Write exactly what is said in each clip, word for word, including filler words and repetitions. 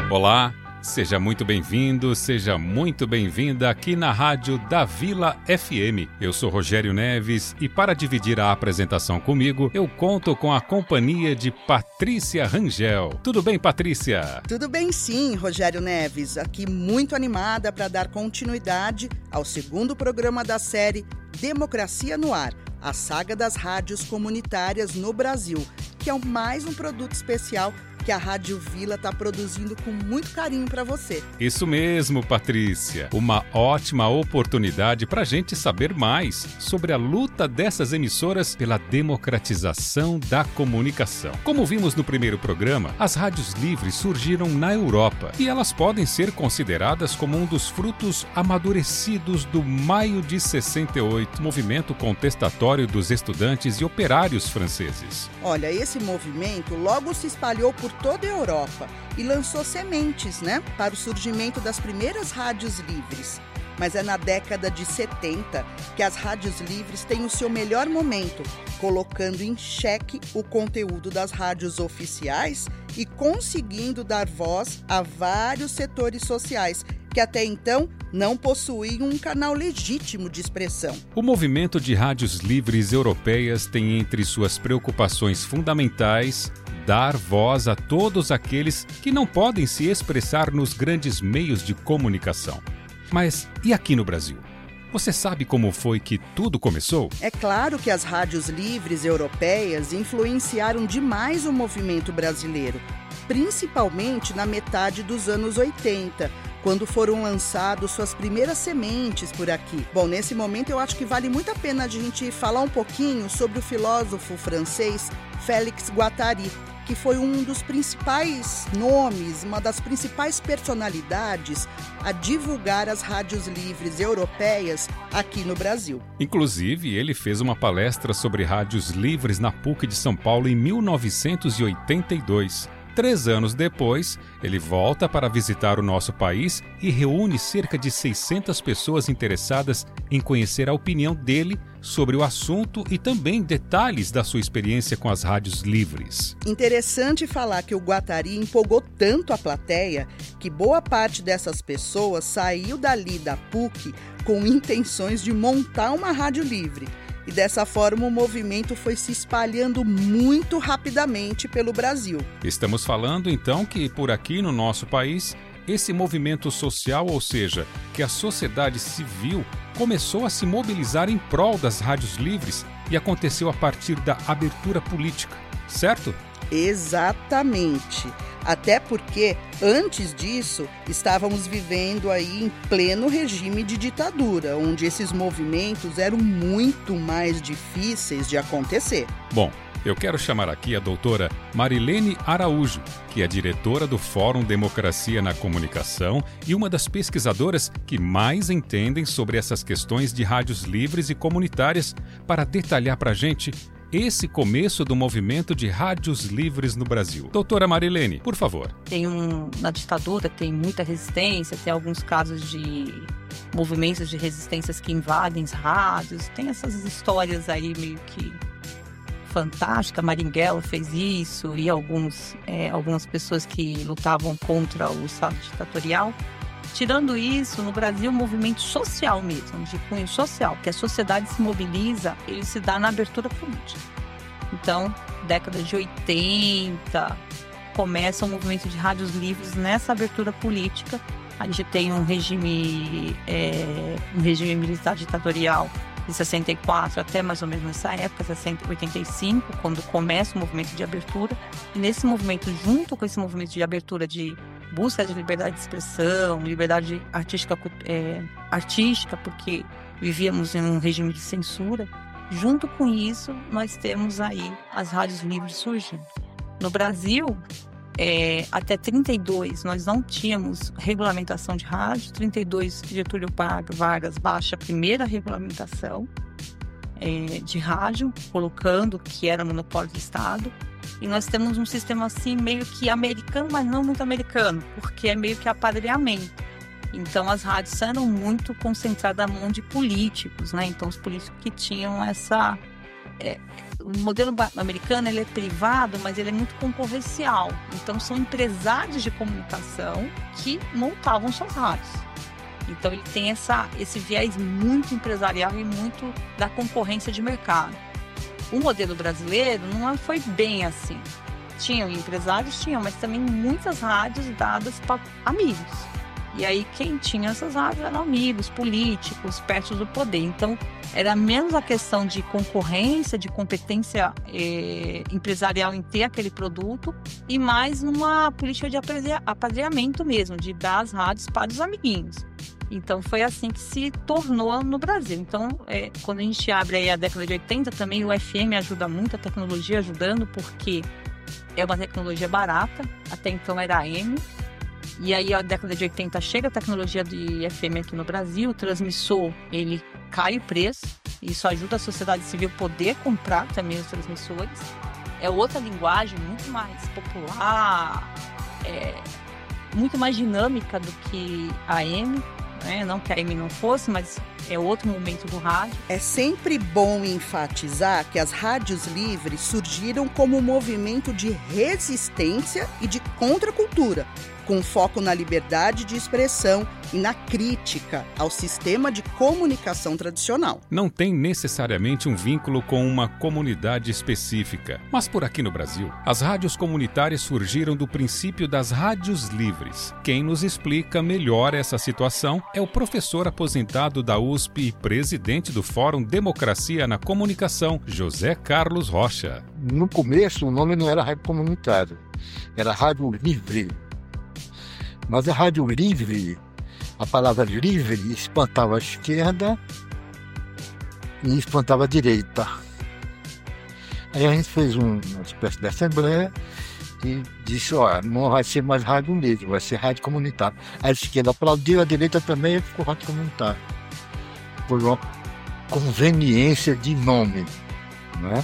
Olá, seja muito bem-vindo, seja muito bem-vinda aqui na Rádio da Vila F M. Eu sou Rogério Neves e para dividir a apresentação comigo, eu conto com a companhia de Patrícia Rangel. Tudo bem, Patrícia? Tudo bem sim, Rogério Neves. Aqui muito animada para dar continuidade ao segundo programa da série Democracia no Ar, a saga das rádios comunitárias no Brasil, que é mais um produto especial que a Rádio Vila está produzindo com muito carinho para você. Isso mesmo, Patrícia. Uma ótima oportunidade para a gente saber mais sobre a luta dessas emissoras pela democratização da comunicação. Como vimos no primeiro programa, as rádios livres surgiram na Europa e elas podem ser consideradas como um dos frutos amadurecidos do Maio de sessenta e oito, movimento contestatório dos estudantes e operários franceses. Olha, esse movimento logo se espalhou por toda a Europa e lançou sementes, né, para o surgimento das primeiras rádios livres. Mas é na década de setenta que as rádios livres têm o seu melhor momento, colocando em xeque o conteúdo das rádios oficiais e conseguindo dar voz a vários setores sociais que até então não possuíam um canal legítimo de expressão. O movimento de rádios livres europeias tem entre suas preocupações fundamentais dar voz a todos aqueles que não podem se expressar nos grandes meios de comunicação. Mas e aqui no Brasil? Você sabe como foi que tudo começou? É claro que as rádios livres europeias influenciaram demais o movimento brasileiro, principalmente na metade dos anos oitenta, quando foram lançadas suas primeiras sementes por aqui. Bom, nesse momento eu acho que vale muito a pena a gente falar um pouquinho sobre o filósofo francês Félix Guattari, que foi um dos principais nomes, uma das principais personalidades a divulgar as rádios livres europeias aqui no Brasil. Inclusive, ele fez uma palestra sobre rádios livres na P U C de São Paulo em mil novecentos e oitenta e dois. Três anos depois, ele volta para visitar o nosso país e reúne cerca de seiscentas pessoas interessadas em conhecer a opinião dele sobre o assunto e também detalhes da sua experiência com as rádios livres. Interessante falar que o Guattari empolgou tanto a plateia que boa parte dessas pessoas saiu dali da P U C com intenções de montar uma rádio livre. E dessa forma o movimento foi se espalhando muito rapidamente pelo Brasil. Estamos falando então que por aqui no nosso país, esse movimento social, ou seja, que a sociedade civil começou a se mobilizar em prol das rádios livres e aconteceu a partir da abertura política, certo? Exatamente. Até porque, antes disso, estávamos vivendo aí em pleno regime de ditadura, onde esses movimentos eram muito mais difíceis de acontecer. Bom, eu quero chamar aqui a doutora Marilene Araújo, que é diretora do Fórum Democracia na Comunicação e uma das pesquisadoras que mais entendem sobre essas questões de rádios livres e comunitárias, para detalhar para a gente esse começo do movimento de rádios livres no Brasil. Doutora Marilene, por favor. Tem um, na ditadura tem muita resistência, tem alguns casos de movimentos de resistências que invadem as rádios, tem essas histórias aí meio que fantásticas. Marighella fez isso e alguns, é, algumas pessoas que lutavam contra o Estado ditatorial. Tirando isso, no Brasil, um movimento social mesmo, de cunho social, que a sociedade se mobiliza, ele se dá na abertura política. Então, década de oitenta, começa um movimento de rádios livres nessa abertura política. A gente tem um regime, é, um regime militar ditatorial de sessenta e quatro até mais ou menos nessa época, sessenta, oitenta e cinco, quando começa o movimento de abertura. E nesse movimento, junto com esse movimento de abertura de busca de liberdade de expressão, liberdade artística, é, artística, porque vivíamos em um regime de censura. Junto com isso, nós temos aí as rádios livres surgindo. No Brasil, é, até trinta e dois, nós não tínhamos regulamentação de rádio. trinta e dois, Getúlio Vargas baixa a primeira regulamentação é, de rádio, colocando que era monopólio do Estado. E nós temos um sistema assim meio que americano, mas não muito americano, porque é meio que aparelhamento. Então as rádios eram muito concentradas na mão de políticos, né? Então os políticos que tinham essa, é, o modelo americano ele é privado, mas ele é muito concorrencial. Então, são empresários de comunicação que montavam suas rádios. Então, ele tem essa, esse viés muito empresarial e muito da concorrência de mercado. O modelo brasileiro não foi bem assim. Tinham empresários, tinham, mas também muitas rádios dadas para amigos. E aí, quem tinha essas rádios eram amigos, políticos, perto do poder. Então, era menos a questão de concorrência, de competência eh, empresarial em ter aquele produto, e mais numa política de apadrinhamento mesmo, de dar as rádios para os amiguinhos. Então, foi assim que se tornou no Brasil. Então, é, quando a gente abre aí a década de oitenta, também o F M ajuda muito, a tecnologia ajudando, porque é uma tecnologia barata, até então era A M. E aí, a década de oitenta, chega a tecnologia de F M aqui no Brasil, o transmissor, ele cai o preço, isso ajuda a sociedade civil a poder comprar também os transmissores. É outra linguagem, muito mais popular, é, muito mais dinâmica do que a A M. É, não que a A M não fosse, mas é outro momento do rádio. É sempre bom enfatizar que as rádios livres surgiram como um movimento de resistência e de contracultura, com foco na liberdade de expressão e na crítica ao sistema de comunicação tradicional. Não tem necessariamente um vínculo com uma comunidade específica, mas por aqui no Brasil, as rádios comunitárias surgiram do princípio das rádios livres. Quem nos explica melhor essa situação é o professor aposentado da U S P e presidente do Fórum Democracia na Comunicação, José Carlos Rocha. No começo, o nome não era rádio comunitária, era rádio livre. Mas a rádio livre, a palavra livre espantava a esquerda e espantava a direita. Aí a gente fez um, uma espécie de assembleia e disse, ó, não vai ser mais rádio livre, vai ser rádio comunitária. A esquerda aplaudiu, a direita também, e ficou rádio comunitária. Por uma conveniência de nome, né?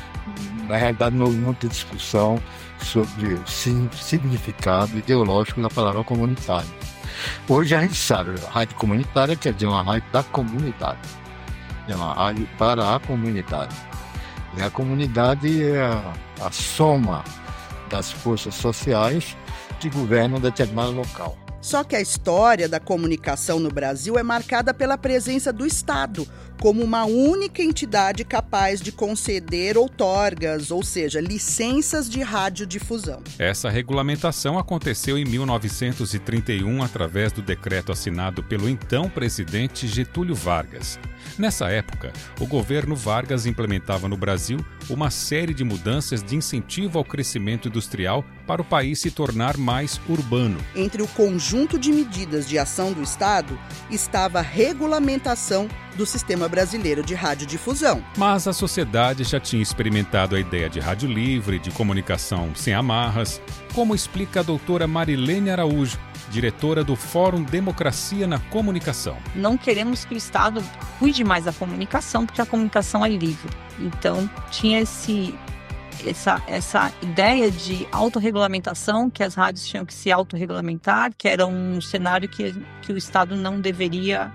Na realidade, não houve muita discussão sobre o significado ideológico da palavra comunitária. Hoje a gente sabe, a rádio comunitária quer dizer uma rádio da comunidade. É uma rádio para a comunidade. E a comunidade é a, a soma das forças sociais que governam um determinado local. Só que a história da comunicação no Brasil é marcada pela presença do Estado como uma única entidade capaz de conceder outorgas, ou seja, licenças de radiodifusão. Essa regulamentação aconteceu em mil novecentos e trinta e um através do decreto assinado pelo então presidente Getúlio Vargas. Nessa época, o governo Vargas implementava no Brasil uma série de mudanças de incentivo ao crescimento industrial para o país se tornar mais urbano. Entre o conjunto de medidas de ação do Estado estava a regulamentação do Sistema Brasileiro de Radiodifusão. Mas a sociedade já tinha experimentado a ideia de rádio livre, de comunicação sem amarras, como explica a doutora Marilene Araújo, diretora do Fórum Democracia na Comunicação. Não queremos que o Estado cuide mais da comunicação, porque a comunicação é livre. Então, tinha esse, essa, essa ideia de autorregulamentação, que as rádios tinham que se autorregulamentar, que era um cenário que, que o Estado não deveria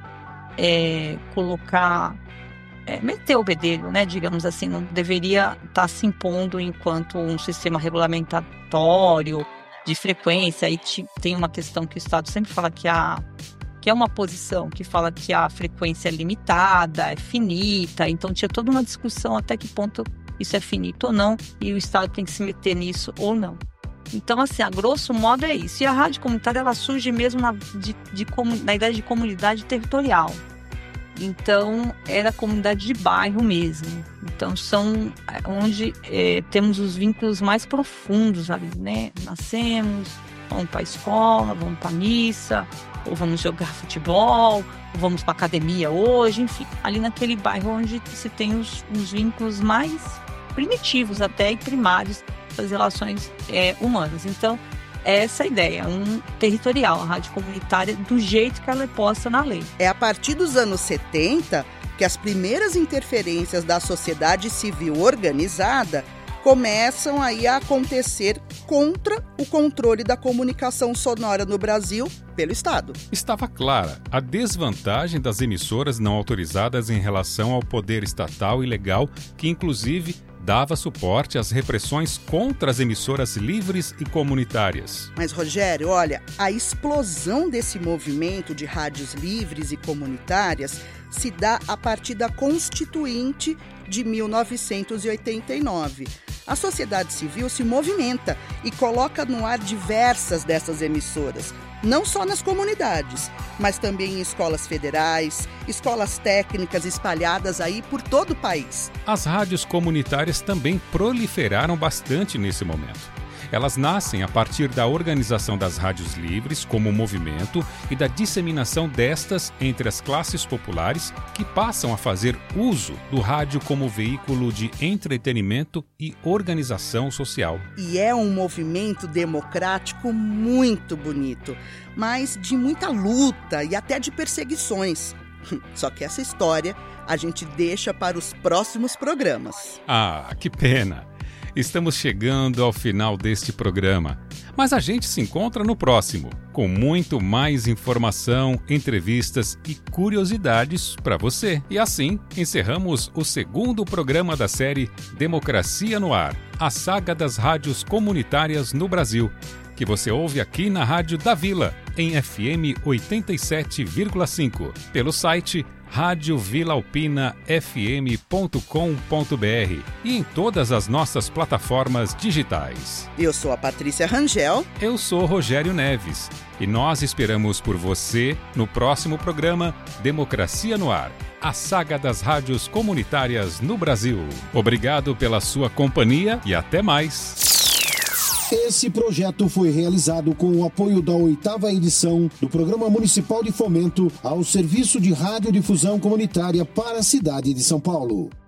é, colocar, é, meter o bedelho, né, digamos assim, não deveria estar se impondo enquanto um sistema regulamentatório de frequência. Aí tem uma questão que o Estado sempre fala que, a, que é uma posição, que fala que a frequência é limitada, é finita, então tinha toda uma discussão até que ponto isso é finito ou não, e o Estado tem que se meter nisso ou não. Então, assim, a grosso modo é isso. E a rádio comunitária, ela surge mesmo na, de, de, na ideia de comunidade territorial. Então, era comunidade de bairro mesmo. Então, são onde é, temos os vínculos mais profundos ali, né? Nascemos, vamos para a escola, vamos para a missa, ou vamos jogar futebol, ou vamos para a academia hoje, enfim. Ali naquele bairro onde se tem os, os vínculos mais primitivos até e primários das relações é, humanas. Então, é essa a ideia, um territorial, a rádio comunitária, do jeito que ela é posta na lei. É a partir dos anos setenta que as primeiras interferências da sociedade civil organizada começam aí a acontecer contra o controle da comunicação sonora no Brasil pelo Estado. Estava clara a desvantagem das emissoras não autorizadas em relação ao poder estatal e legal, que inclusive dava suporte às repressões contra as emissoras livres e comunitárias. Mas, Rogério, olha, a explosão desse movimento de rádios livres e comunitárias se dá a partir da Constituinte de mil novecentos e oitenta e nove. A sociedade civil se movimenta e coloca no ar diversas dessas emissoras, não só nas comunidades, mas também em escolas federais, escolas técnicas espalhadas aí por todo o país. As rádios comunitárias também proliferaram bastante nesse momento. Elas nascem a partir da organização das rádios livres como movimento e da disseminação destas entre as classes populares que passam a fazer uso do rádio como veículo de entretenimento e organização social. E é um movimento democrático muito bonito, mas de muita luta e até de perseguições. Só que essa história a gente deixa para os próximos programas. Ah, que pena! Estamos chegando ao final deste programa, mas a gente se encontra no próximo, com muito mais informação, entrevistas e curiosidades para você. E assim, encerramos o segundo programa da série Democracia no Ar, a saga das rádios comunitárias no Brasil, que você ouve aqui na Rádio da Vila, em F M oitenta e sete vírgula cinco, pelo site rádio vila alpina f m ponto com ponto b r e em todas as nossas plataformas digitais. Eu sou a Patrícia Rangel. Eu sou Rogério Neves e nós esperamos por você no próximo programa Democracia no Ar, a saga das rádios comunitárias no Brasil. Obrigado pela sua companhia e até mais. Esse projeto foi realizado com o apoio da oitava edição do Programa Municipal de Fomento ao Serviço de Radiodifusão Comunitária para a cidade de São Paulo.